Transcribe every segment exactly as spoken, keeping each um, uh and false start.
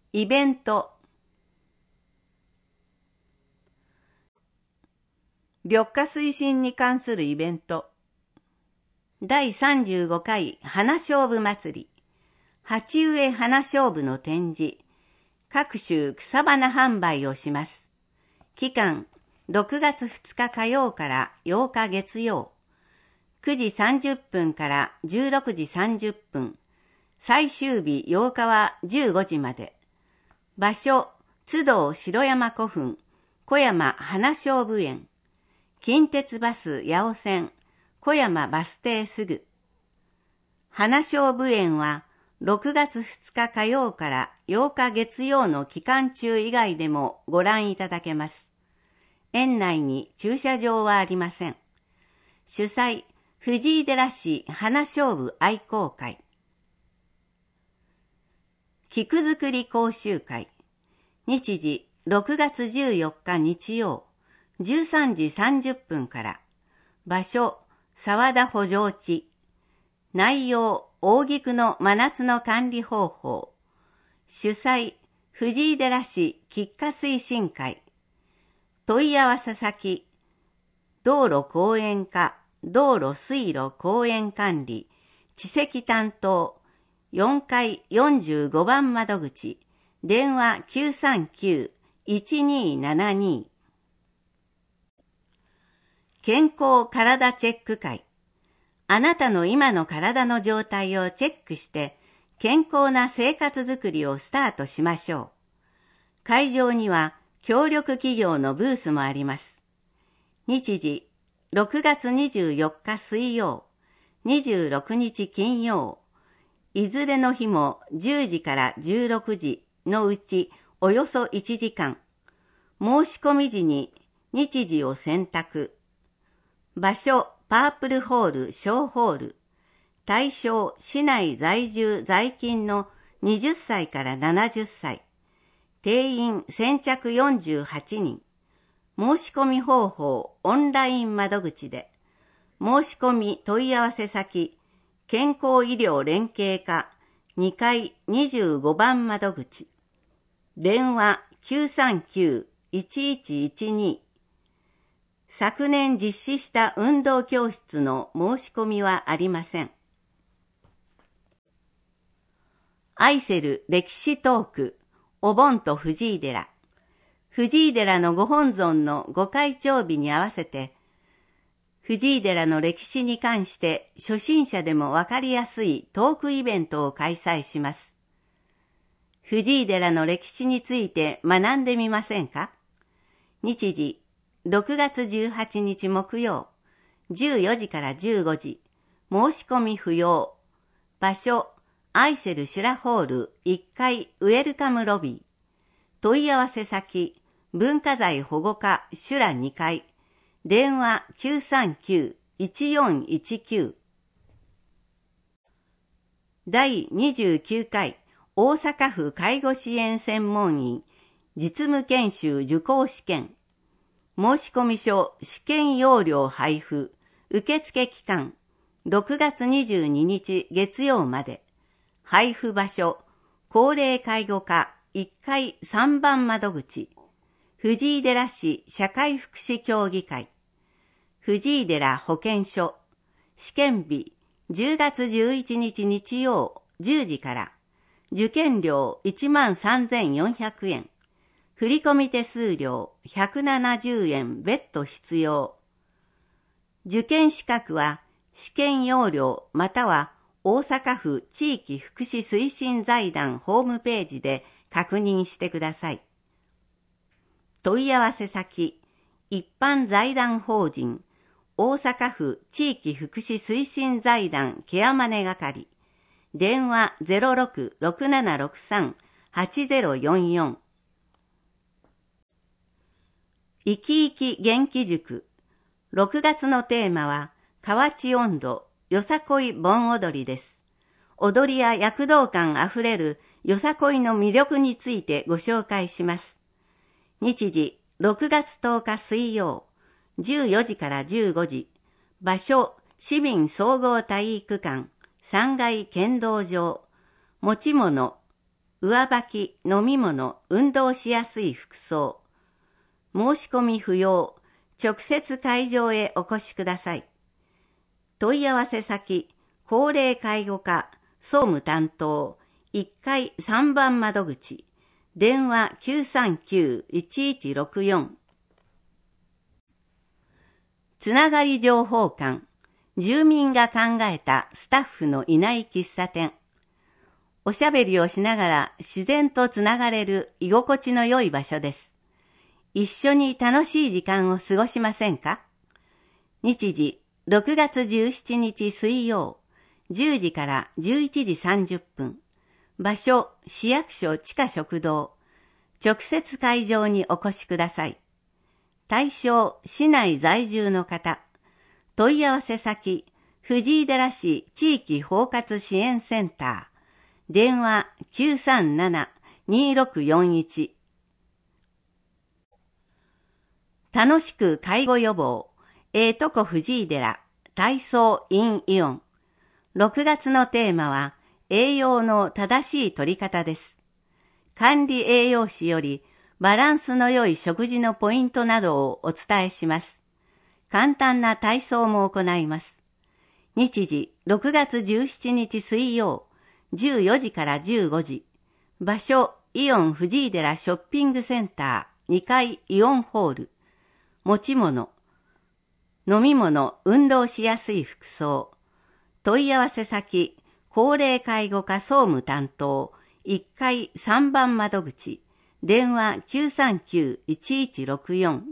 イベント。緑化推進に関するイベント。だいさんじゅうごかい花菖蒲祭り。鉢植え花菖蒲の展示。各種草花販売をします。期間、ろくがつふつか火曜からようか月曜。くじさんじゅっぷんからじゅうろくじさんじゅっぷん。最終日ようかはじゅうごじまで。場所、津堂城山古墳、小山花菖蒲園。近鉄バス八尾線、小山バス停すぐ。花菖蒲園はろくがつふつか火曜からようか月曜の期間中以外でもご覧いただけます。園内に駐車場はありません。主催、藤井寺市花菖蒲愛好会。菊作り講習会。日時ろくがつじゅうよっか日曜、じゅうさんじさんじゅっぷんから。場所、沢田補助地。内容、大菊の真夏の管理方法。主催、藤井寺市菊花推進会。問い合わせ先、道路公園課、道路水路公園管理、地籍担当、よんかいよんじゅうごばん窓口、電話 きゅうさんきゅう いちにーななに。健康体チェック会。あなたの今の体の状態をチェックして健康な生活づくりをスタートしましょう。会場には協力企業のブースもあります。日時ろくがつにじゅうよっか水曜、にじゅうろくにち金曜。いずれの日もじゅうじからじゅうろくじのうちおよそいちじかん。申し込み時に日時を選択。場所、パープルホール小ホール。対象、市内在住在勤のはたちからななじゅっさい。定員先着よんじゅうはちにん。申し込み方法、オンライン窓口で。申し込み問い合わせ先、健康医療連携課にかいにじゅうごばん窓口。電話 きゅうさんきゅう いちいちいちに。昨年実施した運動教室の申し込みはありません。愛せる歴史トーク、お盆と藤井寺。藤井寺のご本尊のご開帳日に合わせて、藤井寺の歴史に関して初心者でもわかりやすいトークイベントを開催します。藤井寺の歴史について学んでみませんか？日時、ろくがつじゅうはちにち木曜、じゅうよじからじゅうごじ、申し込み不要。場所、アイセルシュラホールいっかいウェルカムロビー。問い合わせ先、文化財保護課シュラにかい。電話 きゅうさんきゅう いちよんいちきゅう。だいにじゅうきゅうかい大阪府介護支援専門員実務研修受講試験。申込書試験要領配布。受付期間ろくがつにじゅうににち月曜まで。配布場所高齢介護課いっかいさんばん窓口。藤井寺市社会福祉協議会。藤井寺保健所。試験日じゅうがつじゅういちにち日曜じゅうじから。受験料いちまんさんぜんよんひゃくえん。振込手数料ひゃくななじゅうえん別途必要。受験資格は試験要領または大阪府地域福祉推進財団ホームページで確認してください。問い合わせ先、一般財団法人大阪府地域福祉推進財団ケアマネ係。電話 ゼロろく ろくななろくさん はちゼロよんよん。生き生き元気塾。ろくがつのテーマは、河内音頭、よさこい盆踊りです。踊りや躍動感あふれるよさこいの魅力についてご紹介します。日時、ろくがつとおか水曜、じゅうよじからじゅうごじ。場所、市民総合体育館、さんがい剣道場。持ち物、 上履き、飲み物、運動しやすい服装。申し込み不要。直接会場へお越しください。問い合わせ先、高齢介護課、総務担当、いっかいさんばん窓口、電話 きゅうさんきゅういちいちろくよん。つながり情報館、住民が考えたスタッフのいない喫茶店。おしゃべりをしながら自然とつながれる居心地の良い場所です。一緒に楽しい時間を過ごしませんか？日時、ろくがつじゅうしちにち水曜、じゅうじからじゅういちじさんじゅっぷん。場所、市役所地下食堂。直接会場にお越しください。対象、市内在住の方。問い合わせ先、藤井寺市地域包括支援センター。電話 きゅうさんなな にろくよんいち。楽しく介護予防、ええとこ藤井寺、体操 in イオン。ろくがつのテーマは、栄養の正しい取り方です。管理栄養士より、バランスの良い食事のポイントなどをお伝えします。簡単な体操も行います。日時、ろくがつじゅうしちにち水曜、じゅうよじからじゅうごじ。場所、イオン藤井寺ショッピングセンターにかいイオンホール。持ち物、飲み物、運動しやすい服装。問い合わせ先、高齢介護課総務担当、いっかいさんばん窓口、電話 きゅうさんきゅういちいちろくよん。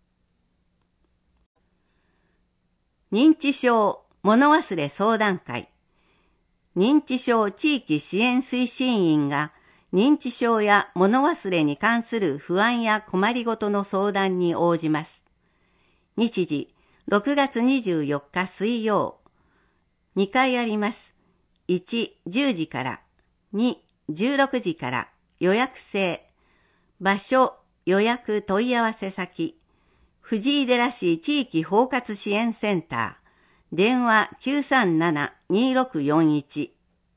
認知症物忘れ相談会。認知症地域支援推進員が認知症や物忘れに関する不安や困りごとの相談に応じます。日時、ろくがつにじゅうよっか水曜。にかいあります。いち、じゅうじから。に、じゅうろくじから。予約制。場所、予約問い合わせ先。藤井寺市地域包括支援センター。電話 きゅうさんなな にろくよんいち。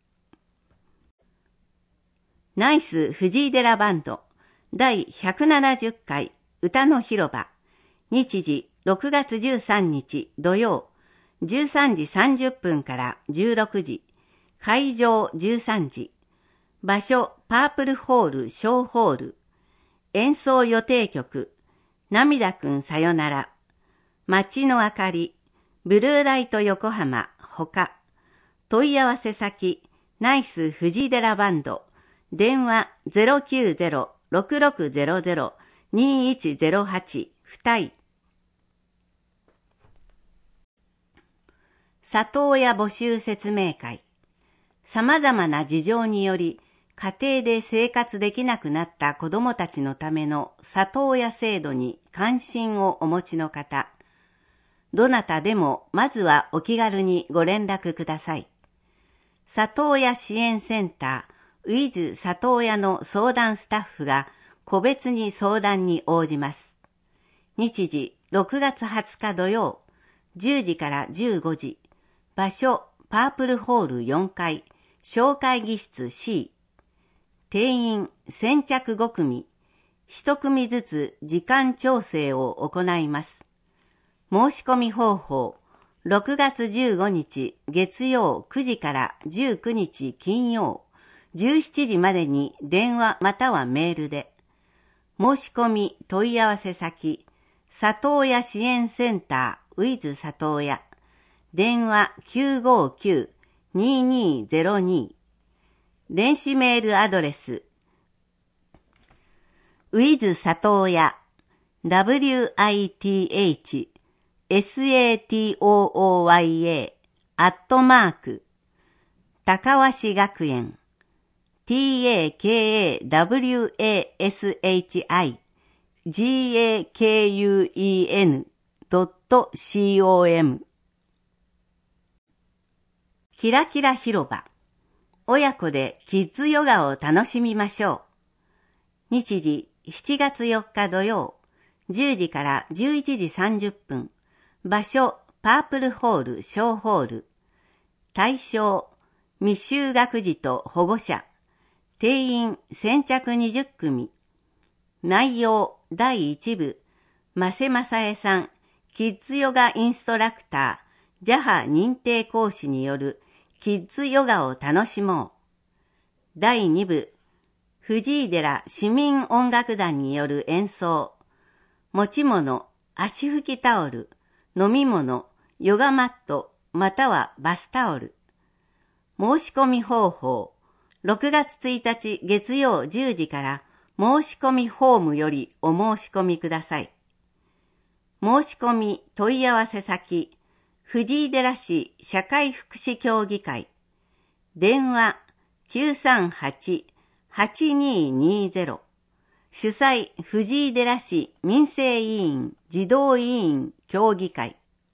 ナイス藤井寺バンド。だいひゃくななじゅっかい歌の広場。日時、ろくがつじゅうさんにち土曜、じゅうさんじさんじゅっぷんからじゅうろくじ、会場じゅうさんじ、場所パープルホール小ホール、演奏予定曲、涙くんさよなら、街の明かり、ブルーライト横浜、ほか、問い合わせ先、ナイス藤井寺バンド、電話 ゼロきゅうゼロ ろくろくゼロゼロ にいちゼロはち ふたい。里親募集説明会。様々な事情により、家庭で生活できなくなった子どもたちのための里親制度に関心をお持ちの方、どなたでもまずはお気軽にご連絡ください。里親支援センター、ウィズ里親の相談スタッフが個別に相談に応じます。日時、ろくがつはつか土曜、じゅうじからじゅうごじ。場所、パープルホールよんかい、小会議室 C。定員、先着ごくみ。いちくみずつ時間調整を行います。申し込み方法、ろくがつじゅうごにち月曜くじからじゅうくにち金曜じゅうしちじまでに電話またはメールで。申し込み問い合わせ先、里親支援センター with 里親。電話 きゅうごきゅう ににゼロに。電子メールアドレス with 里親 withsatooya アットマーク高鷲学園 takawashigakuenドット com。 キラキラ広場。親子でキッズヨガを楽しみましょう。日時、しちがつよっか土曜、じゅうじからじゅういちじさんじゅっぷん。場所、パープルホール小ホール。対象、未就学児と保護者。 定員先着にじゅっくみ。内容だいいち部、マセマサエさん、キッズヨガインストラクター、ジャハ認定講師によるキッズヨガを楽しもう。だいに部、藤井寺市民音楽団による演奏。持ち物、足拭きタオル、飲み物、ヨガマット、またはバスタオル。申し込み方法。ろくがつついたち月曜じゅうじから申し込みフォームよりお申し込みください。申し込み問い合わせ先、藤井寺市社会福祉協議会。電話 きゅうさんはち はちにーにーぜろ。主催藤井寺市民生委員児童委員協議会。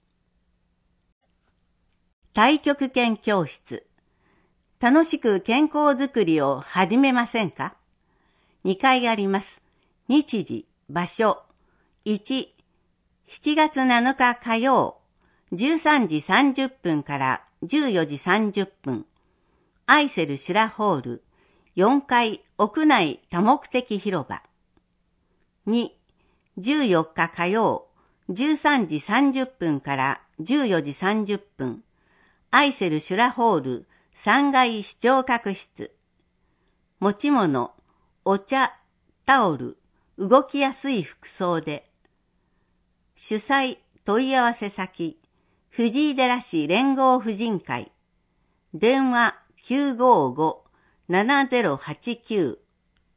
太極拳教室。楽しく健康づくりを始めませんか？にかいあります。日時、場所。いち、しちがつなのか火曜、じゅうさんじさんじゅっぷんからじゅうよじさんじゅっぷん。アイセルシュラホール、よんかい屋内多目的広場。に、じゅうよっか火曜、じゅうさんじさんじゅっぷんからじゅうよじさんじゅっぷん。アイセルシュラホールさんがい視聴覚室。持ち物、お茶、タオル、動きやすい服装で。主催、問い合わせ先、藤井寺市連合婦人会。電話 きゅうごご ななぜろはちきゅう。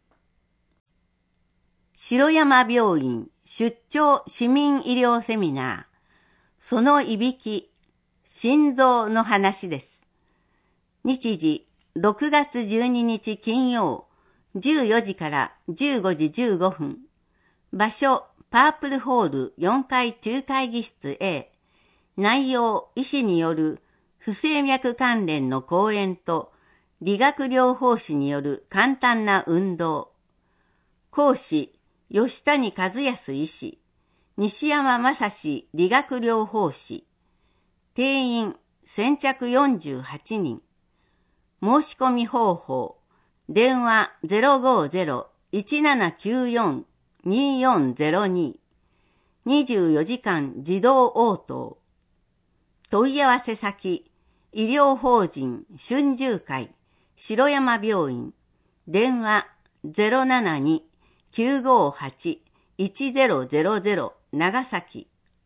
城山病院出張市民医療セミナー。そのいびき、心臓の話です。日時、ろくがつじゅうににち金曜、じゅうよじからじゅうごじじゅうごふん。場所、パープルホールよんかい中会議室 A。内容、医師による不整脈関連の講演と理学療法士による簡単な運動。講師、吉谷和康医師、西山正史理学療法士。定員、先着よんじゅうはちにん。申し込み方法。電話 ゼロごゼロ いちななきゅうよん によんゼロに。にじゅうよじかん自動応答。問い合わせ先、医療法人春秋会城山病院。電話 ゼロななに きゅうごはち いちゼロゼロゼロ 長崎。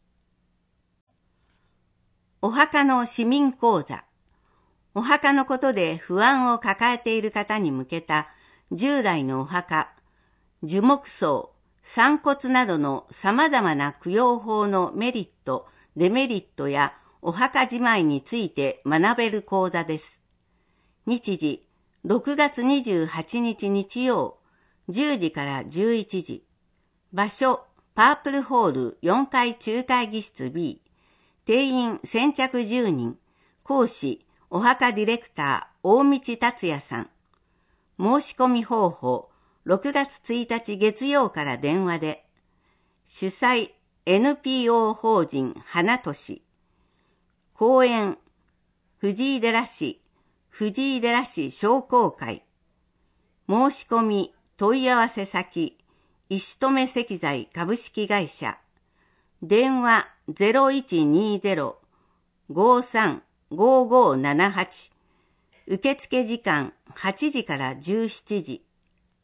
お墓の市民講座。お墓のことで不安を抱えている方に向けた従来のお墓、樹木葬、散骨などの様々な供養法のメリット、デメリットやお墓じまいについて学べる講座です。日時、ろくがつにじゅうはちにち日曜、じゅうじからじゅういちじ。場所、パープルホールよんかい中会議室 B。定員先着じゅうにん。講師、お墓ディレクター、大道達也さん。申し込み方法、ろくがつついたち月曜から電話で。主催、エヌピーオー 法人花都市。講演、藤井寺市、藤井寺市商工会。申し込み、問い合わせ先、石留石材株式会社。電話 ゼロいちにゼロ ごさん ごごななはち。受付時間はちじからじゅうしちじ。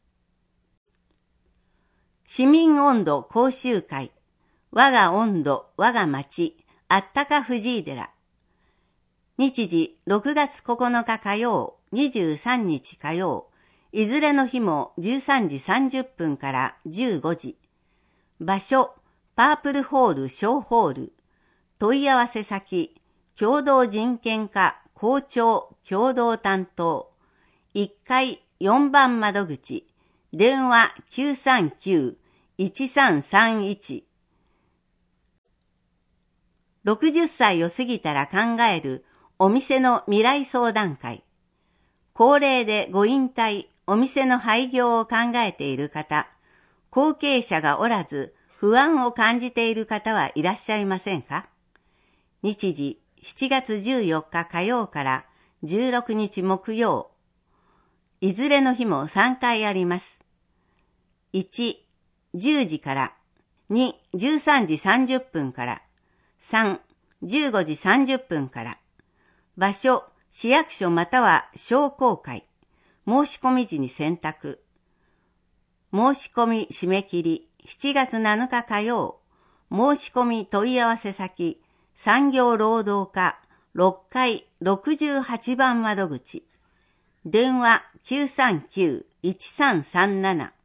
市民温度講習会。我が温度、我が町、あったか藤井寺。日時、ろくがつここのか火曜、にじゅうさんにち火曜、いずれの日もじゅうさんじさんじゅっぷんからじゅうごじ。場所、パープルホール小ホール。問い合わせ先、共同人権課校長共同担当。いっかいよんばん窓口。電話 きゅうさんきゅう いちさんさんいち。ろくじゅっさいを過ぎたら考えるお店の未来相談会。高齢でご引退、お店の廃業を考えている方、後継者がおらず不安を感じている方はいらっしゃいませんか？日時、しちがつじゅうよっか火曜からじゅうろくにち木曜。 いずれの日もさんかいあります。いち、じゅうじから、に、じゅうさんじさんじゅっぷんから、さん、じゅうごじさんじゅっぷんから。場所、市役所または商工会。申し込み時に選択。申し込み締め切りしちがつなのか火曜。申し込み問い合わせ先、産業労働課ろっかいろくじゅうはちばん窓口。電話 きゅうさんきゅういちさんさんなな。